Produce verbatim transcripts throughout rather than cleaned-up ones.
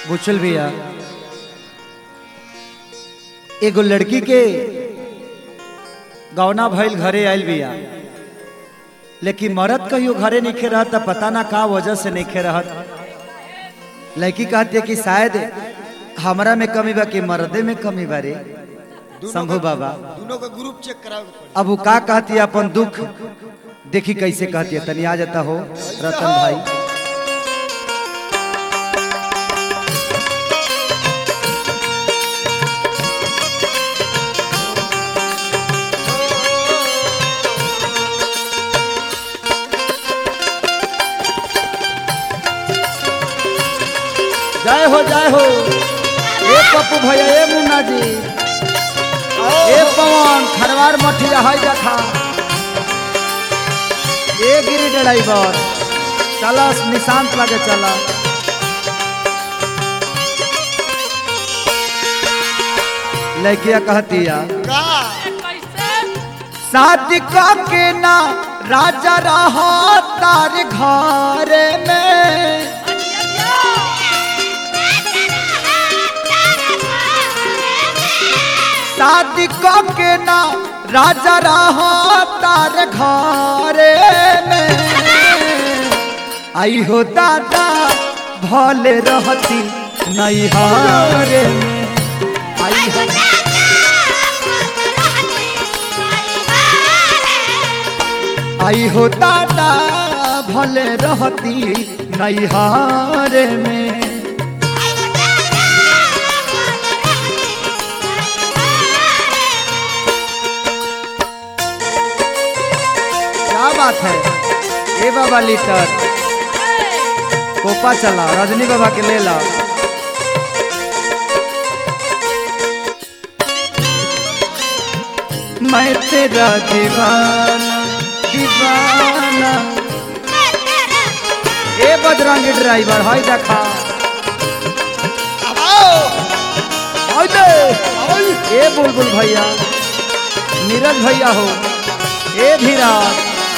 बुचल भैया एगो लड़की के गौना भइल घरे आयल बिया, लेकिन मरद कहियो घरे नहीं रहत, पता ना का वजह से नहीं रहत। लड़की कहती है कि शायद हमरा में कमी बा कि मर्दे में कमी बा रे शंभू बाबा। दोनों का ग्रुप चेक कराओ। अब वो का कहती है अपन दुख देखी कैसे कहती है, तनी आ जाता हो रतन भाई। जय हो जय हो ए पप्पू भैया, ए मुन्ना जी, ए पवन खरवार मठिया हाय देखा, ए गिरी ड्राइवर चला निशांत लगे चला। लड़किया कहती है शादी के ना राजा रहा तार घर में, शादी के ना राजा रहा तार घर में। आई हो दादा भले रहती नैहर में, आई हो आई हो दादा भले रहती नैहर में। क्या बात है ए बाबा, लीटर कोपा चला रजनी बाबा के ले ला। मैं तेरा दीवाना दीवाना, ए बजरंगी ड्राइवर हाय देखा, हाय दे ए बुलबुल भैया, नीरज भैया हो, ए धीराज,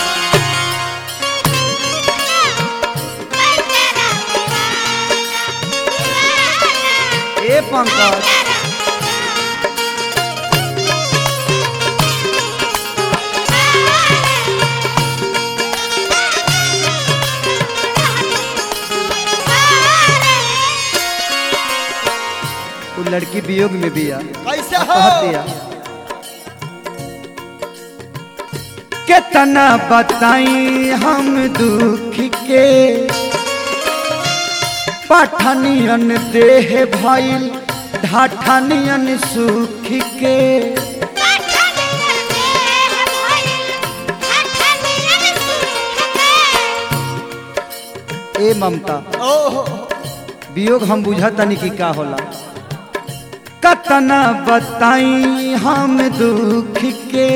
ए पंकज, वो लड़की वियोग में बिया कैसे हो? कहतिया कितना बताई हम दुख के, पठनियन देह भइल ढाठनियन सुख के। ए ममता वियोग हम बुझतानी कि का होला, कतना बताई हम दुख के,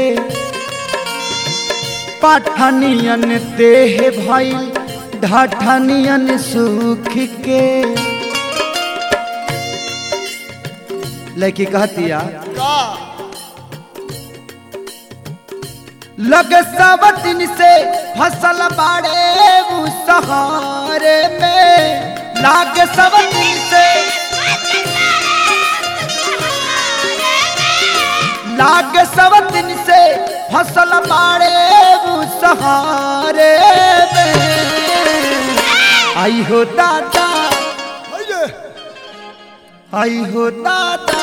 पठनियन देह भइल ढाठनियन सुख के। लड़की कहतिया लग सब दिन से फसल बाड़े सहारे में, लाग सब दिन से लाग सब दिन से फसल बाड़े सहारे में। आई हो दादा आई हो दादा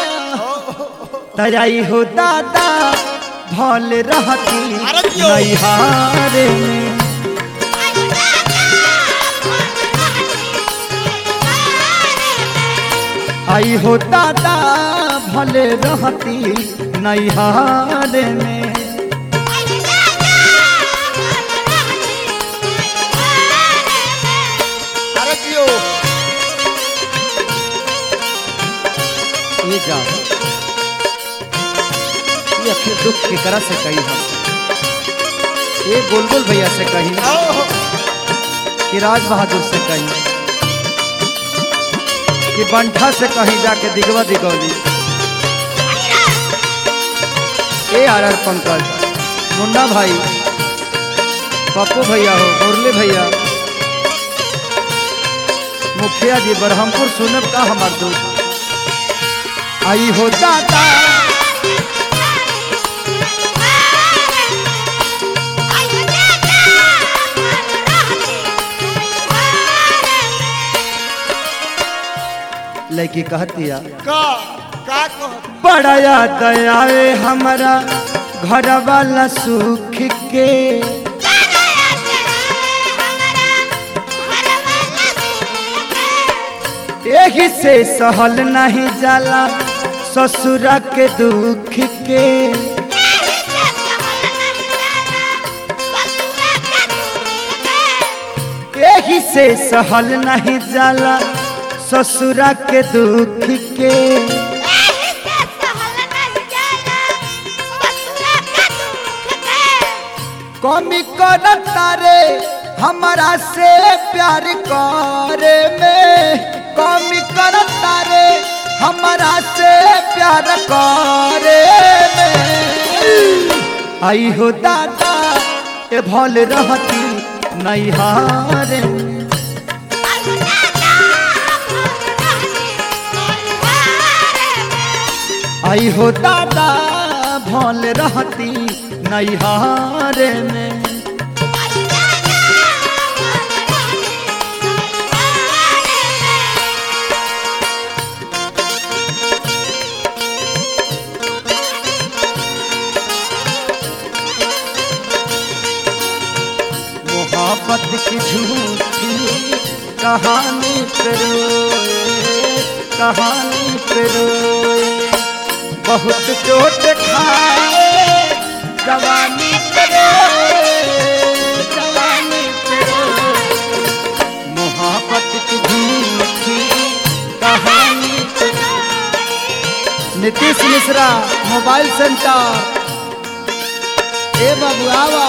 तराई हो दादा भले रहती नैहर में। आई हो दादा भले रहती नैहर में। ये जाओ ये आखिर दुख की तरह से कही हम, ये बुलबुल भैया से कही कि राज बहादुर से कही कि बंठा से कहीं जाके दिगवा दिगौली, ए आर आर पंकज, मुन्ना भाई, पप्पू भैया हो, मुरली भैया, मुखिया जी बरहमपुर सुनब का हमार दूध आई हो दादा लड़की कहतिया का का कह बड़ा याद आए हमारा घर वाला सुख के यही से सहल नहीं जाला ससुरा के दुख के यही से सहल नहीं जाला ससुरा के दुख के कमी करता रे हमारा से प्यार करे में कमी करता रे हमारा से प्यार करे में आई हो दादा ए भल रहती नैहारे आई हो दादा भल रहती नैहारे में मोहब्बत की झूठी कहानी पे रोए कहानी पे रोए बहुत चोट खाए जवानी पे रोए जवानी पे रोए मोहब्बत की झूठी कहानी पे नीतीश मिश्रा मोबाइल सेंटर ए बाबू आवा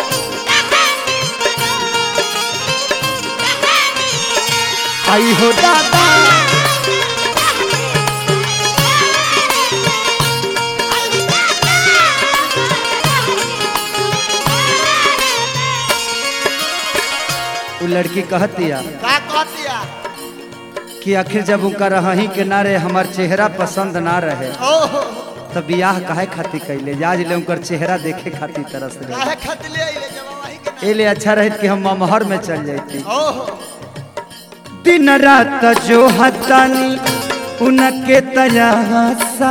आई हो दादा वो लड़की कहतिया का कहतिया कि आखिर जब उनका रही के ना रहे हमार चेहरा पसंद ना रहे ओहो तो बियाह काहे खातिर कैले आज ले उनकर चेहरा देखे खातिर तरस रहे काहे खत ले आइले जब वही के ए ले अच्छा रहे कि हम ममहर में चल जाती ओहो दिन रात जो हतानी उनके तयासा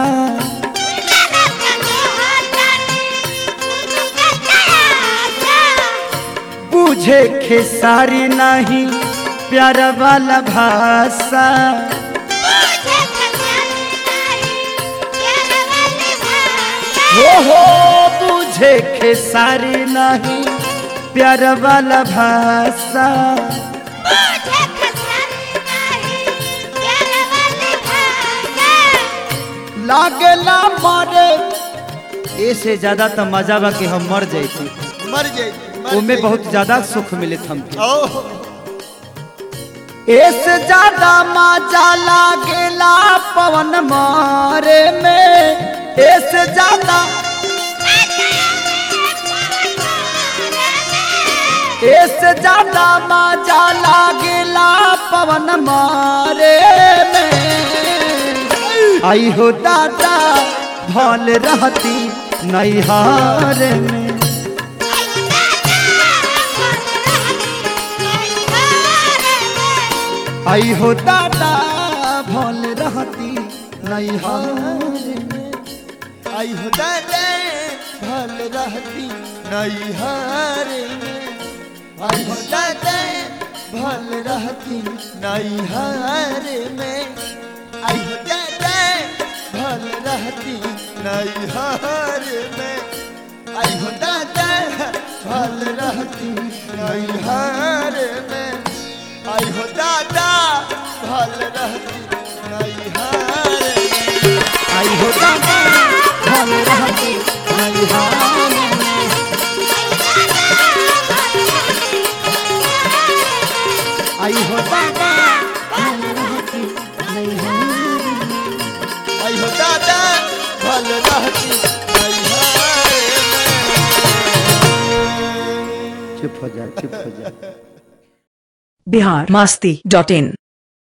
बुझे खेसारी नहीं प्यार वाला भाषा हो हो बुझे खेसारी नहीं प्यार वाला भाषा लागेला मरे ऐसे ज्यादा तो मजा बा कि हम मर जाती मर जाई उनमें बहुत ज्यादा सुख मिले हमके ओहो ऐसे ज्यादा मजा लागेला पवन मारे में ऐसे ज्यादा ऐसे ज्यादा मजा लागेला पवन मारे में आई हो दादा भल रहती नैहारे में आई हो दादा भल रहती नैहारे में आई हो दादा भल रहती नैहारे में आई हो दादा भल रहती नैहारे में आई हो दादा भल रहती नैहारे में आई हो दादा भल रहती नैहारे में आई हो दादा भल रहती नैहारे में आई हो दादा भल रहती नैहारे में आई हो दादा भल रहती नैहारे में आई हो दादा भल रहती नैहारे में चुप हो जा चुप हो जा बिहार मस्ती डॉट इन।